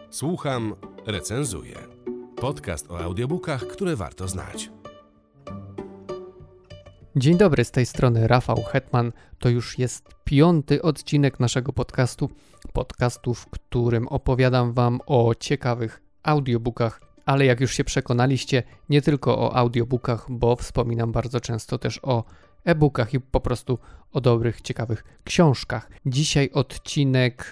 Słucham, recenzuję. Podcast o audiobookach, które warto znać. Dzień dobry, z tej strony Rafał Hetman. To już jest 5. odcinek naszego podcastu, w którym opowiadam Wam o ciekawych audiobookach, ale jak już się przekonaliście, nie tylko o audiobookach, bo wspominam bardzo często też o e-bookach i po prostu o dobrych, ciekawych książkach. Dzisiaj odcinek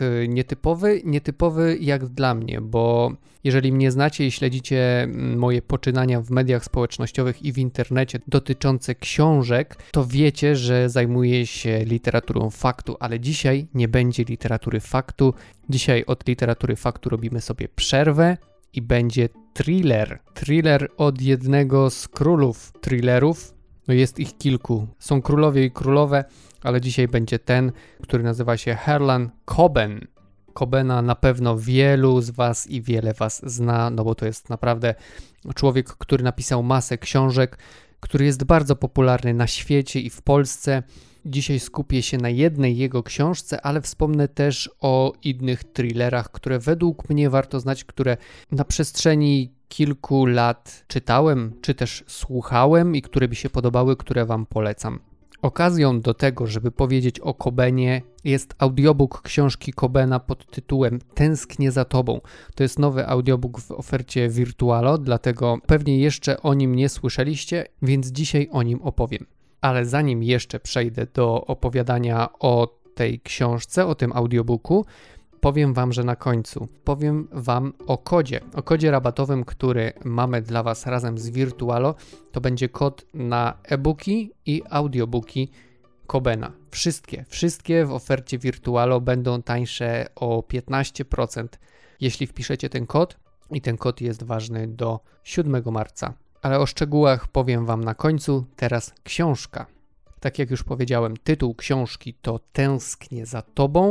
nietypowy jak dla mnie, bo jeżeli mnie znacie i śledzicie moje poczynania w mediach społecznościowych i w internecie dotyczące książek, to wiecie, że zajmuję się literaturą faktu, ale dzisiaj nie będzie literatury faktu. Dzisiaj od literatury faktu robimy sobie przerwę i będzie thriller. Thriller od jednego z królów thrillerów. No jest ich kilku. Są królowie i królowe, ale dzisiaj będzie ten, który nazywa się Harlan Coben. Cobena na pewno wielu z Was i wiele Was zna, no bo to jest naprawdę człowiek, który napisał masę książek, który jest bardzo popularny na świecie i w Polsce. Dzisiaj skupię się na jednej jego książce, ale wspomnę też o innych thrillerach, które według mnie warto znać, które na przestrzeni kilku lat czytałem, czy też słuchałem i które mi się podobały, które Wam polecam. Okazją do tego, żeby powiedzieć o Cobenie, jest audiobook książki Cobena pod tytułem Tęsknię za Tobą. To jest nowy audiobook w ofercie Virtualo, dlatego pewnie jeszcze o nim nie słyszeliście, więc dzisiaj o nim opowiem. Ale zanim jeszcze przejdę do opowiadania o tej książce, o tym audiobooku, powiem Wam, że na końcu powiem Wam o kodzie rabatowym, który mamy dla Was razem z Virtualo. To będzie kod na e-booki i audiobooki Cobena. Wszystkie w ofercie Virtualo będą tańsze o 15%, jeśli wpiszecie ten kod i ten kod jest ważny do 7 marca. Ale o szczegółach powiem Wam na końcu. Teraz książka. Tak jak już powiedziałem, tytuł książki to Tęsknię za Tobą.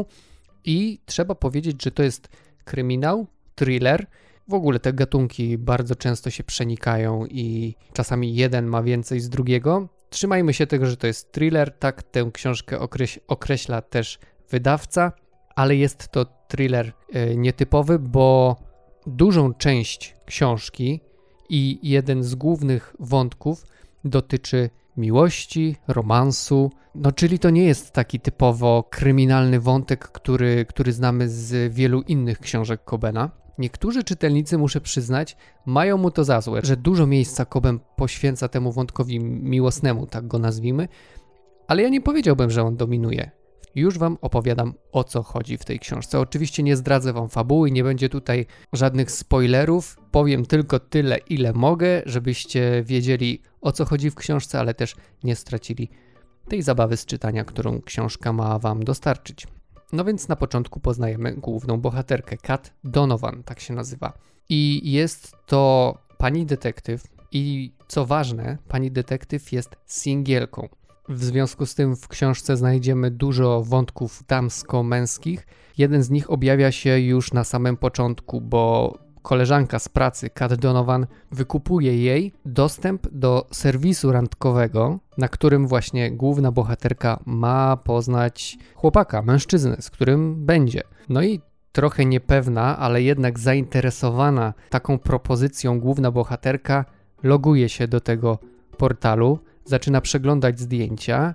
I trzeba powiedzieć, że to jest kryminał, thriller. W ogóle te gatunki bardzo często się przenikają i czasami jeden ma więcej z drugiego. Trzymajmy się tego, że to jest thriller, tak tę książkę określa też wydawca, ale jest to thriller nietypowy, bo dużą część książki i jeden z głównych wątków dotyczy miłości, romansu, czyli to nie jest taki typowo kryminalny wątek, który znamy z wielu innych książek Cobena. Niektórzy czytelnicy, muszę przyznać, mają mu to za złe, że dużo miejsca Coben poświęca temu wątkowi miłosnemu, tak go nazwijmy, ale ja nie powiedziałbym, że on dominuje. Już Wam opowiadam, o co chodzi w tej książce. Oczywiście nie zdradzę Wam fabuły, nie będzie tutaj żadnych spoilerów. Powiem tylko tyle, ile mogę, żebyście wiedzieli, o co chodzi w książce, ale też nie stracili tej zabawy z czytania, którą książka ma Wam dostarczyć. No więc na początku poznajemy główną bohaterkę, Kat Donovan, tak się nazywa. I jest to pani detektyw i co ważne, pani detektyw jest singielką. W związku z tym w książce znajdziemy dużo wątków damsko-męskich. Jeden z nich objawia się już na samym początku, bo koleżanka z pracy, Kat Donovan, wykupuje jej dostęp do serwisu randkowego, na którym właśnie główna bohaterka ma poznać chłopaka, mężczyznę, z którym będzie. No i trochę niepewna, ale jednak zainteresowana taką propozycją główna bohaterka loguje się do tego portalu, zaczyna przeglądać zdjęcia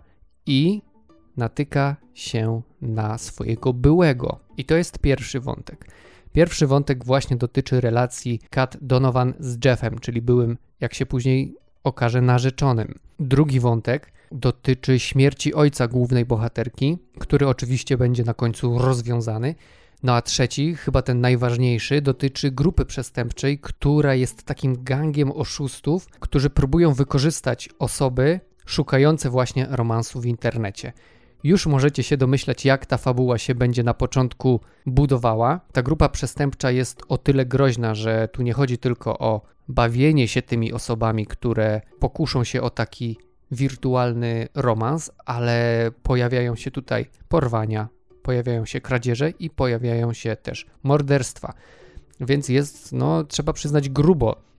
i natyka się na swojego byłego. I to jest pierwszy wątek. Pierwszy wątek właśnie dotyczy relacji Kat Donovan z Jeffem, czyli byłym, jak się później okaże, narzeczonym. Drugi wątek dotyczy śmierci ojca głównej bohaterki, który oczywiście będzie na końcu rozwiązany. No a trzeci, chyba ten najważniejszy, dotyczy grupy przestępczej, która jest takim gangiem oszustów, którzy próbują wykorzystać osoby szukające właśnie romansu w internecie. Już możecie się domyślać, jak ta fabuła się będzie na początku budowała. Ta grupa przestępcza jest o tyle groźna, że tu nie chodzi tylko o bawienie się tymi osobami, które pokuszą się o taki wirtualny romans, ale pojawiają się tutaj porwania, pojawiają się kradzieże i pojawiają się też morderstwa. Więc jest, trzeba przyznać, grubo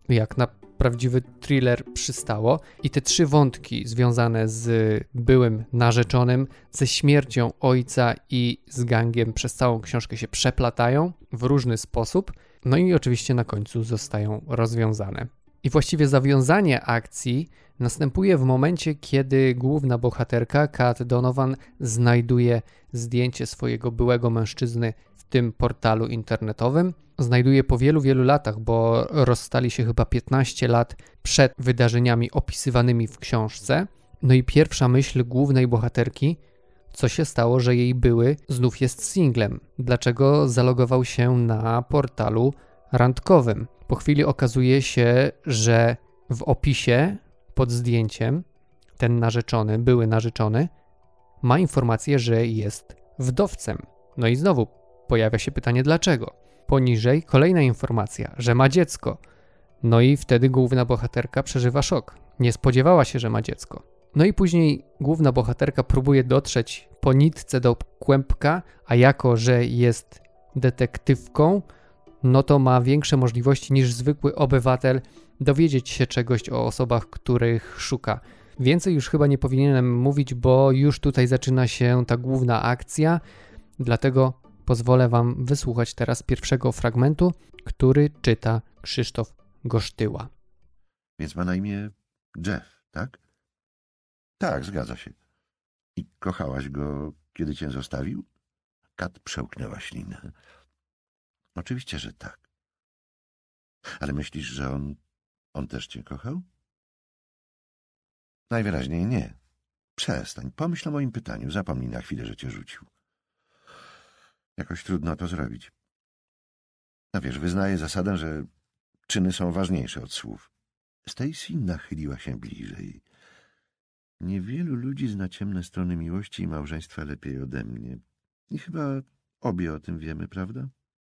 jak na prawdziwy thriller przystało. I te 3 wątki związane z byłym narzeczonym, ze śmiercią ojca i z gangiem przez całą książkę się przeplatają w różny sposób. No i oczywiście na końcu zostają rozwiązane. I właściwie zawiązanie akcji następuje w momencie, kiedy główna bohaterka, Kat Donovan, znajduje zdjęcie swojego byłego mężczyzny w tym portalu internetowym. Znajduje po wielu, wielu latach, bo rozstali się chyba 15 lat przed wydarzeniami opisywanymi w książce. No i pierwsza myśl głównej bohaterki, co się stało, że jej były znów jest singlem. Dlaczego zalogował się na portalu randkowym? Po chwili okazuje się, że w opisie pod zdjęciem ten narzeczony, były narzeczony, ma informację, że jest wdowcem. No i znowu pojawia się pytanie dlaczego. Poniżej kolejna informacja, że ma dziecko. No i wtedy główna bohaterka przeżywa szok. Nie spodziewała się, że ma dziecko. No i później główna bohaterka próbuje dotrzeć po nitce do kłębka, a jako, że jest detektywką, no to ma większe możliwości niż zwykły obywatel dowiedzieć się czegoś o osobach, których szuka. Więcej już chyba nie powinienem mówić, bo już tutaj zaczyna się ta główna akcja, dlatego pozwolę wam wysłuchać teraz pierwszego fragmentu, który czyta Krzysztof Gosztyła. Więc ma na imię Jeff, tak? Tak, zgadza się. I kochałaś go, kiedy cię zostawił? Kat przełknęła ślinę. Oczywiście, że tak. Ale myślisz, że on też cię kochał? Najwyraźniej nie. Przestań, pomyśl o moim pytaniu. Zapomnij na chwilę, że cię rzucił. Jakoś trudno to zrobić. No wiesz, wyznaję zasadę, że czyny są ważniejsze od słów. Stacy nachyliła się bliżej. Niewielu ludzi zna ciemne strony miłości i małżeństwa lepiej ode mnie. I chyba obie o tym wiemy, prawda?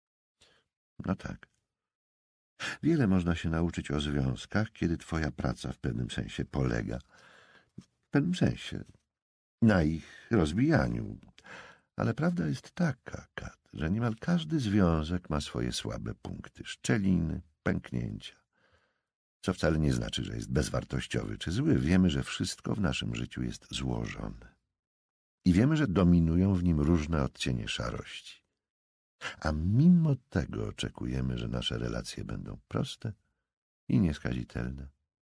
No tak. Wiele można się nauczyć o związkach, kiedy twoja praca w pewnym sensie polega. W pewnym sensie na ich rozbijaniu. Ale prawda jest taka, Kat, że niemal każdy związek ma swoje słabe punkty, szczeliny, pęknięcia. Co wcale nie znaczy, że jest bezwartościowy czy zły. Wiemy, że wszystko w naszym życiu jest złożone. I wiemy, że dominują w nim różne odcienie szarości. A mimo tego oczekujemy, że nasze relacje będą proste i nieskazitelne.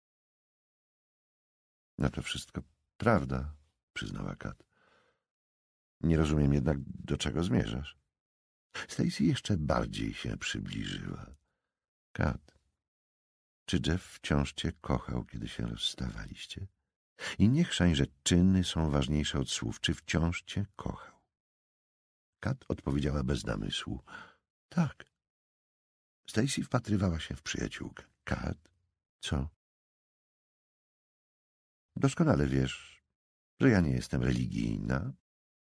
No to wszystko prawda, przyznała Kat. Nie rozumiem jednak, do czego zmierzasz. Stacy jeszcze bardziej się przybliżyła. Kat, czy Jeff wciąż cię kochał, kiedy się rozstawaliście? I nie chrzań, że czyny są ważniejsze od słów. Czy wciąż cię kochał? Kat odpowiedziała bez namysłu. Tak. Stacy wpatrywała się w przyjaciółkę. Kat, co? Doskonale wiesz, że ja nie jestem religijna,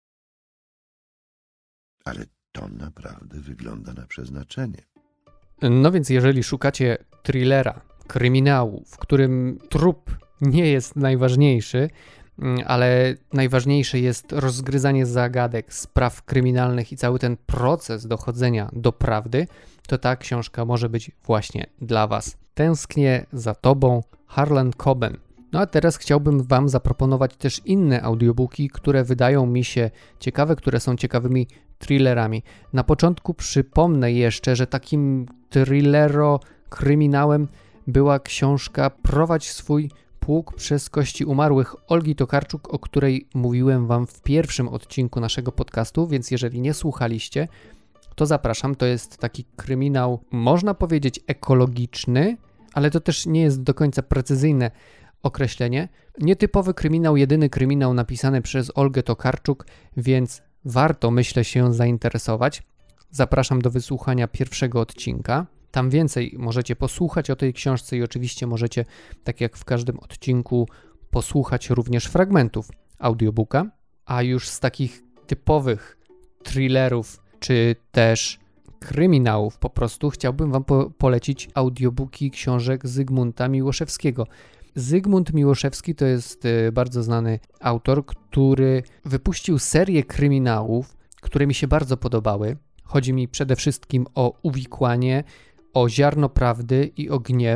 ale to naprawdę wygląda na przeznaczenie. No więc jeżeli szukacie thrillera, kryminału, w którym trup nie jest najważniejszy, ale najważniejsze jest rozgryzanie zagadek, spraw kryminalnych i cały ten proces dochodzenia do prawdy, to ta książka może być właśnie dla was. Tęsknię za tobą, Harlan Coben. No a teraz chciałbym wam zaproponować też inne audiobooki, które wydają mi się ciekawe, które są ciekawymi thrillerami. Na początku przypomnę jeszcze, że takim thrillero-kryminałem była książka Prowadź swój pług przez kości umarłych Olgi Tokarczuk, o której mówiłem wam w pierwszym odcinku naszego podcastu, więc jeżeli nie słuchaliście, to zapraszam. To jest taki kryminał, można powiedzieć ekologiczny, ale to też nie jest do końca precyzyjne określenie. Nietypowy kryminał, jedyny kryminał napisany przez Olgę Tokarczuk, więc warto, myślę, się zainteresować. Zapraszam do wysłuchania pierwszego odcinka. Tam więcej możecie posłuchać o tej książce i oczywiście możecie, tak jak w każdym odcinku, posłuchać również fragmentów audiobooka. A już z takich typowych thrillerów, czy też kryminałów po prostu, chciałbym wam polecić audiobooki książek Zygmunta Miłoszewskiego. Zygmunt Miłoszewski to jest bardzo znany autor, który wypuścił serię kryminałów, które mi się bardzo podobały. Chodzi mi przede wszystkim o Uwikłanie, o Ziarno Prawdy i o Gniew.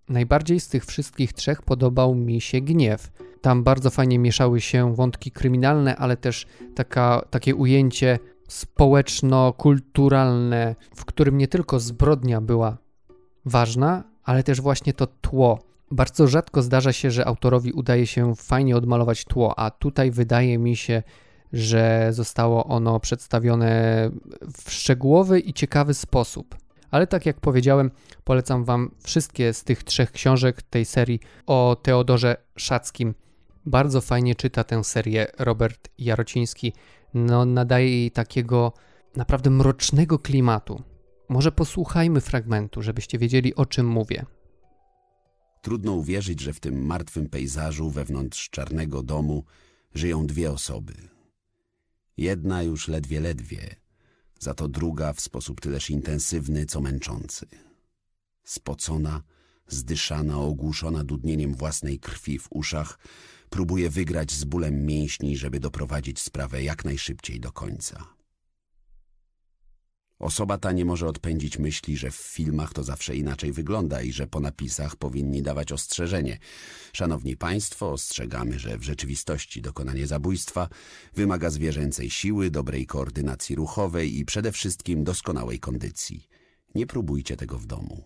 Najbardziej z tych wszystkich trzech podobał mi się Gniew. Tam bardzo fajnie mieszały się wątki kryminalne, ale też takie ujęcie społeczno-kulturalne, w którym nie tylko zbrodnia była ważna, ale też właśnie to tło. Bardzo rzadko zdarza się, że autorowi udaje się fajnie odmalować tło, a tutaj wydaje mi się, że zostało ono przedstawione w szczegółowy i ciekawy sposób. Ale tak jak powiedziałem, polecam Wam wszystkie z tych trzech książek tej serii o Teodorze Szackim. Bardzo fajnie czyta tę serię Robert Jarociński. Nadaje jej takiego naprawdę mrocznego klimatu. Może posłuchajmy fragmentu, żebyście wiedzieli, o czym mówię. Trudno uwierzyć, że w tym martwym pejzażu wewnątrz czarnego domu żyją dwie osoby. Jedna już ledwie, za to druga w sposób tyleż intensywny, co męczący. Spocona, zdyszana, ogłuszona dudnieniem własnej krwi w uszach, próbuje wygrać z bólem mięśni, żeby doprowadzić sprawę jak najszybciej do końca. Osoba ta nie może odpędzić myśli, że w filmach to zawsze inaczej wygląda i że po napisach powinni dawać ostrzeżenie. Szanowni Państwo, ostrzegamy, że w rzeczywistości dokonanie zabójstwa wymaga zwierzęcej siły, dobrej koordynacji ruchowej i przede wszystkim doskonałej kondycji. Nie próbujcie tego w domu.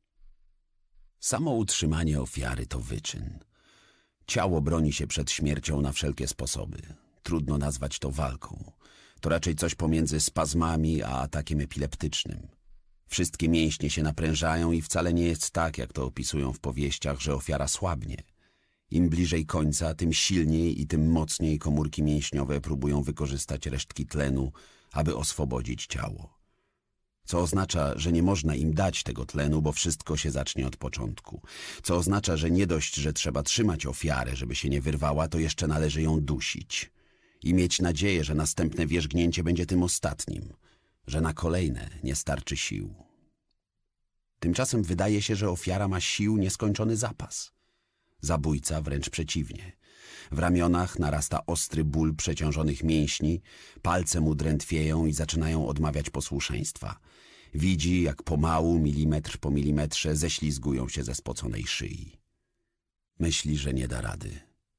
Samo utrzymanie ofiary to wyczyn. Ciało broni się przed śmiercią na wszelkie sposoby. Trudno nazwać to walką. To raczej coś pomiędzy spazmami a atakiem epileptycznym. Wszystkie mięśnie się naprężają i wcale nie jest tak, jak to opisują w powieściach, że ofiara słabnie. Im bliżej końca, tym silniej i tym mocniej komórki mięśniowe próbują wykorzystać resztki tlenu, aby oswobodzić ciało. Co oznacza, że nie można im dać tego tlenu, bo wszystko się zacznie od początku. Co oznacza, że nie dość, że trzeba trzymać ofiarę, żeby się nie wyrwała, to jeszcze należy ją dusić. I mieć nadzieję, że następne wierzgnięcie będzie tym ostatnim, że na kolejne nie starczy sił. Tymczasem wydaje się, że ofiara ma sił nieskończony zapas. Zabójca wręcz przeciwnie. W ramionach narasta ostry ból przeciążonych mięśni, palce mu drętwieją i zaczynają odmawiać posłuszeństwa. Widzi, jak pomału, milimetr po milimetrze ześlizgują się ze spoconej szyi. Myśli, że nie da rady.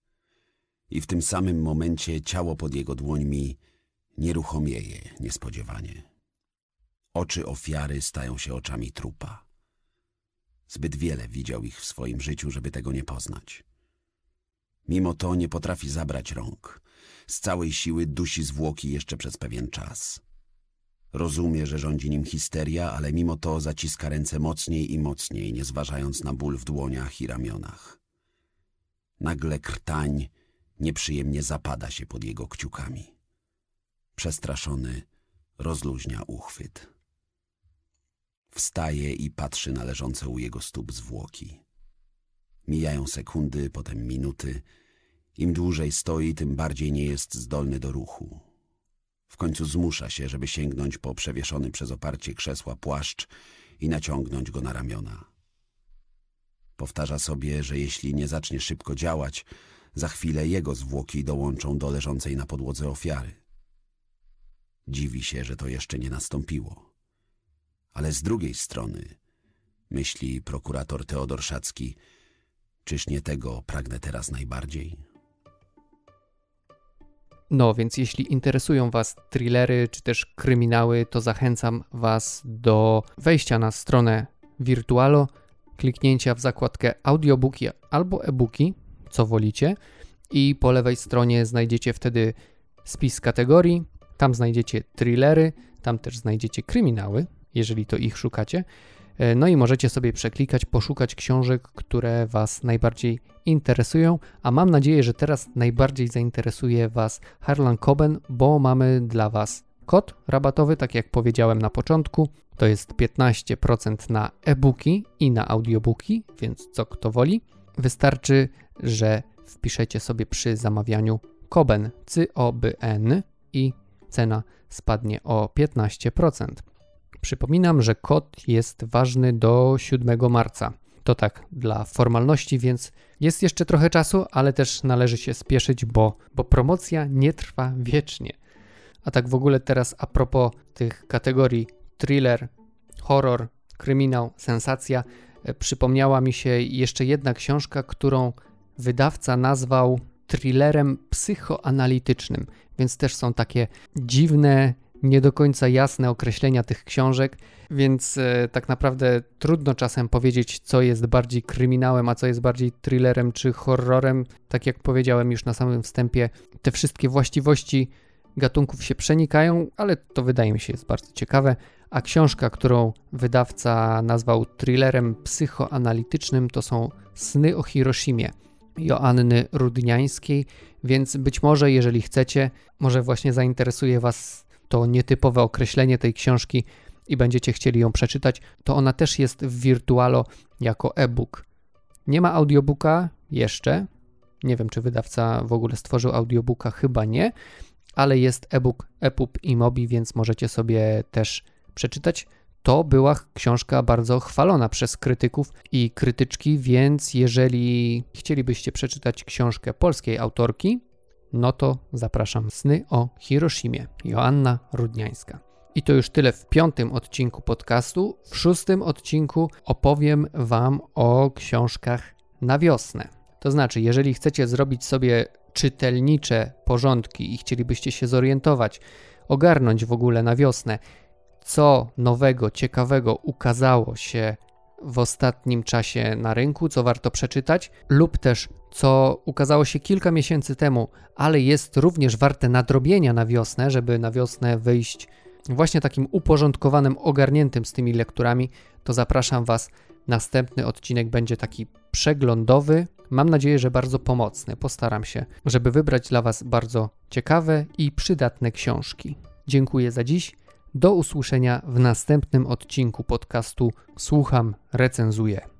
I w tym samym momencie ciało pod jego dłońmi nieruchomieje niespodziewanie. Oczy ofiary stają się oczami trupa. Zbyt wiele widział ich w swoim życiu, żeby tego nie poznać. Mimo to nie potrafi zabrać rąk. Z całej siły dusi zwłoki jeszcze przez pewien czas. Rozumie, że rządzi nim histeria, ale mimo to zaciska ręce mocniej i mocniej, nie zważając na ból w dłoniach i ramionach. Nagle krtań nieprzyjemnie zapada się pod jego kciukami. Przestraszony rozluźnia uchwyt. Wstaje i patrzy na leżące u jego stóp zwłoki. Mijają sekundy, potem minuty. Im dłużej stoi, tym bardziej nie jest zdolny do ruchu. W końcu zmusza się, żeby sięgnąć po przewieszony przez oparcie krzesła płaszcz i naciągnąć go na ramiona. Powtarza sobie, że jeśli nie zacznie szybko działać, za chwilę jego zwłoki dołączą do leżącej na podłodze ofiary. Dziwi się, że to jeszcze nie nastąpiło. Ale z drugiej strony, myśli prokurator Teodor Szacki, czyż nie tego pragnę teraz najbardziej? No, więc jeśli interesują Was thrillery czy też kryminały, to zachęcam Was do wejścia na stronę Virtualo, kliknięcia w zakładkę audiobooki albo e-booki, co wolicie, i po lewej stronie znajdziecie wtedy spis kategorii, tam znajdziecie thrillery, tam też znajdziecie kryminały, jeżeli to ich szukacie, no i możecie sobie przeklikać, poszukać książek, które Was najbardziej interesują, a mam nadzieję, że teraz najbardziej zainteresuje Was Harlan Coben, bo mamy dla Was kod rabatowy, tak jak powiedziałem na początku, to jest 15% na e-booki i na audiobooki, więc co kto woli. Wystarczy, że wpiszecie sobie przy zamawianiu Coben, COBN i cena spadnie o 15%. Przypominam, że kod jest ważny do 7 marca. To tak dla formalności, więc jest jeszcze trochę czasu, ale też należy się spieszyć, bo promocja nie trwa wiecznie. A tak w ogóle teraz a propos tych kategorii thriller, horror, kryminał, sensacja, przypomniała mi się jeszcze jedna książka, którą wydawca nazwał thrillerem psychoanalitycznym, więc też są takie dziwne, nie do końca jasne określenia tych książek, więc tak naprawdę trudno czasem powiedzieć, co jest bardziej kryminałem, a co jest bardziej thrillerem czy horrorem. Tak jak powiedziałem już na samym wstępie, te wszystkie właściwości gatunków się przenikają, ale to wydaje mi się jest bardzo ciekawe. A książka, którą wydawca nazwał thrillerem psychoanalitycznym, to są Sny o Hiroshimie Joanny Rudniańskiej, więc być może, jeżeli chcecie, może właśnie zainteresuje Was to nietypowe określenie tej książki i będziecie chcieli ją przeczytać, to ona też jest w Virtualo jako e-book. Nie ma audiobooka jeszcze, nie wiem, czy wydawca w ogóle stworzył audiobooka, chyba nie, ale jest e-book EPUB i Mobi, więc możecie sobie też przeczytać. To była książka bardzo chwalona przez krytyków i krytyczki, więc jeżeli chcielibyście przeczytać książkę polskiej autorki, no to zapraszam. Sny o Hiroshimie, Joanna Rudniańska. I to już tyle w 5. odcinku podcastu. W 6. odcinku opowiem Wam o książkach na wiosnę. To znaczy, jeżeli chcecie zrobić sobie czytelnicze porządki i chcielibyście się zorientować, ogarnąć w ogóle na wiosnę, co nowego, ciekawego ukazało się w ostatnim czasie na rynku, co warto przeczytać, lub też co ukazało się kilka miesięcy temu, ale jest również warte nadrobienia na wiosnę, żeby na wiosnę wyjść właśnie takim uporządkowanym, ogarniętym z tymi lekturami, to zapraszam Was. Następny odcinek będzie taki przeglądowy. Mam nadzieję, że bardzo pomocny. Postaram się, żeby wybrać dla Was bardzo ciekawe i przydatne książki. Dziękuję za dziś. Do usłyszenia w następnym odcinku podcastu Słucham, recenzuję.